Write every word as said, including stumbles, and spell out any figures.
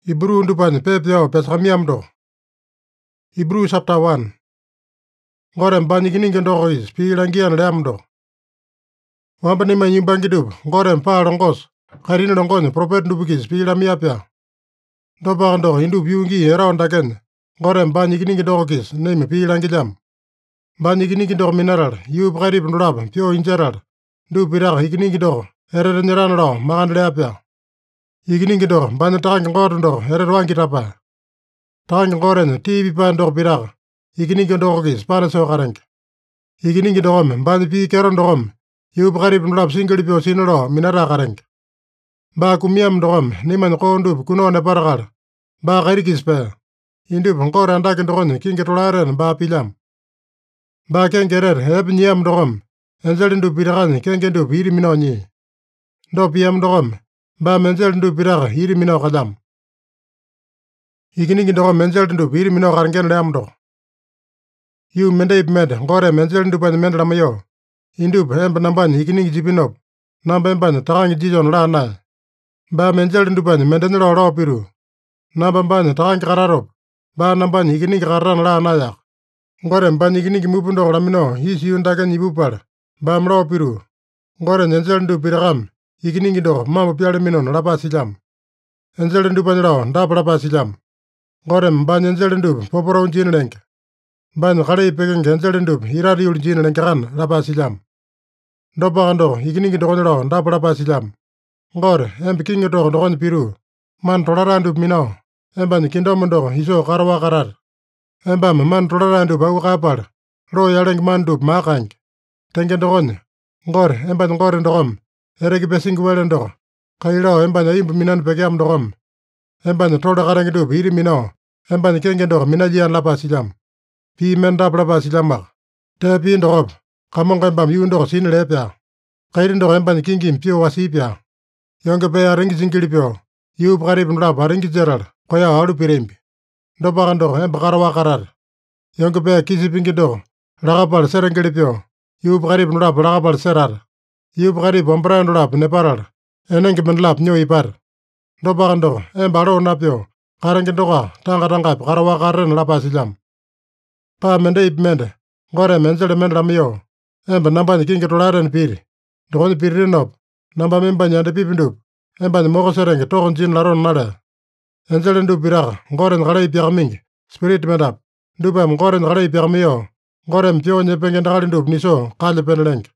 Ibru ndupany pepyo pesakamiamdo. Ibru chapter one. Ngore mbanyi kiningi ndoko is piilangian leamdo. Wamba ni manyumbangi dup, ngore mpa longos, karini longonye prophet ndupikis piilamiapya. Dopa ndo hindu piungi eraonda ken, ngore mbanyi kiningi ndoko kis, name piilangiam. Mbanyi kiningi ndoko mineral, yu pkarip ndulap, pyo injeral, du piraka hikiningi ndoko, erere nyeran lo, makandleapya. Hikiningi ndoko, mbanyi takangi ngore ndoko, erere wangi tapa. Takangi ngore tibi pa ndoko piraka, hikiningi ndoko kis, pana so karengi. Hikiningi ndoko me, mbanyi pi kero ndoko me, yu pkarip ndulap singeli pyo sinolo, minara karengi. Ba kumiam ndoko me, niman ko ndup kunone parakal, ba karikis pe. Indup ngore andaki ndoko kingi tularen ba pilam. Ba kengerer, eb nyiam ndoko me, enjeli ndup pirakani kenge ndup iri mino nyi. Ndo piam ndoko me, ba menjeli ndup piraka iri mino kalam. Hikiningi ndoko menjeli ndup iri mino karengen leam ndoko. Yu mendeip med, ngore menjeli ndupani mendlamayo. Indup emba nambani hikiningi jipinop, namba embani takangi jijon la nae. Ba menjeli ndupani mendenilo lo piru. Namba mbani takangi kararop, ba nambani hikiningi kararan la nayak. Ngore mbani hikiningi mupundoko lamino hisi yundake nyipupal, ba mlo piru. Ngore nyenjeli ndup pirakam, hikiningi ndoko mambo piale minon lapa silam. Enjeli ndupani lo ndapa lapa silam. Ngore mbani enjeli ndup poporo unjini lenke. Mbani kale ipekenge enjeli ndup irari uljini lenke kan lapa silam. Dopa kando hikiningi ndoko nilo ndapa lapa silam. Ngore embi kingi toko ndoko piru. Man tolara ndup mino. Embani kindomo ndoko hiso karawa karar. Embame man tolara ndup au kapal. Lo yalengi man ndup makangi. Tenge ndoko nye. Ngore embani ngore ndoko. Ereki pesingi wele ndoko. Kailao embani imbu minan pekeam ndoko. Embani tola karangi ndup iri mino. Embani kenge ndoko minajian lapa silam. Pi men dap lapa silamak. Te pi ndoko. Kamonga embam yu ndoko sini lepya. Kairi ndoko embani kingi mpio wasipya. Yonge pe arengi zingilipyo. Yu pkarip ndulap arengi jeral. Koya alu pirimbi. Dopa kando emba karawa karar. Yonge pe kisipingi ndoko. Lakapal serengilipyo. Yu pkarip ndulap lakapal serar. Yu pkarip ombra ndulap neparal. Enengi mendlap nyo ipar. Dopa kando emba alo napyo. Karengi ndoka tanga tangap karawa karen lapa silam. Pa mende ip mende. Ngore menjele mendlamiyo. Emba nambani kingi tularen piri. Dokoni piri rinop. Namba memba nyande pipindup. Emba ni moko serenge tokon jin laron nale. Enjele ndup piraka. Ngore nkale ipyaka mingi. Spirit mendap. Ndupam ngore nkale ipyaka miyo. Ngore mpyo nyepenge ndakali ndup niso. Kale penelenge.